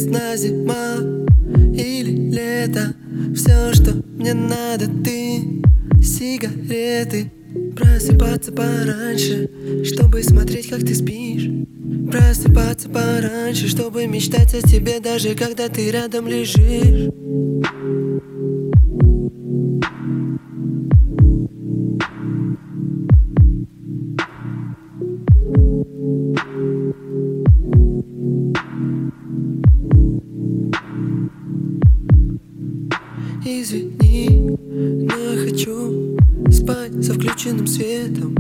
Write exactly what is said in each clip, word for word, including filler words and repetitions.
весна, зима или лето. Все, что мне надо, ты, сигареты. Просыпаться пораньше, чтобы смотреть, как ты спишь. Просыпаться пораньше, чтобы мечтать о тебе, даже когда ты рядом лежишь. Извини, но я хочу спать со включенным светом.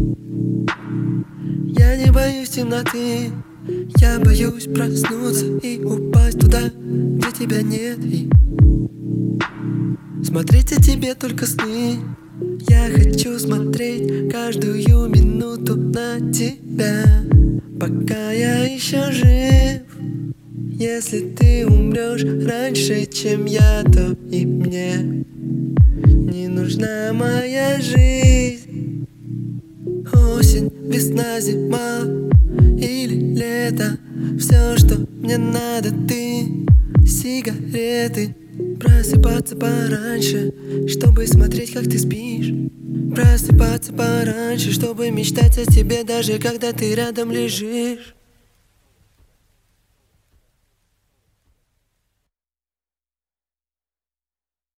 Я не боюсь темноты, я боюсь проснуться и упасть туда, где тебя нет, и смотреть о тебе только сны. Я хочу смотреть каждую минуту на тебя, пока я еще жив. Если ты умрешь раньше, чем я, то и мне не нужна моя жизнь. Осень, весна, зима или лето. Все, что мне надо, ты, сигареты. Просыпаться пораньше, чтобы смотреть, как ты спишь. Просыпаться пораньше, чтобы мечтать о тебе, даже когда ты рядом лежишь.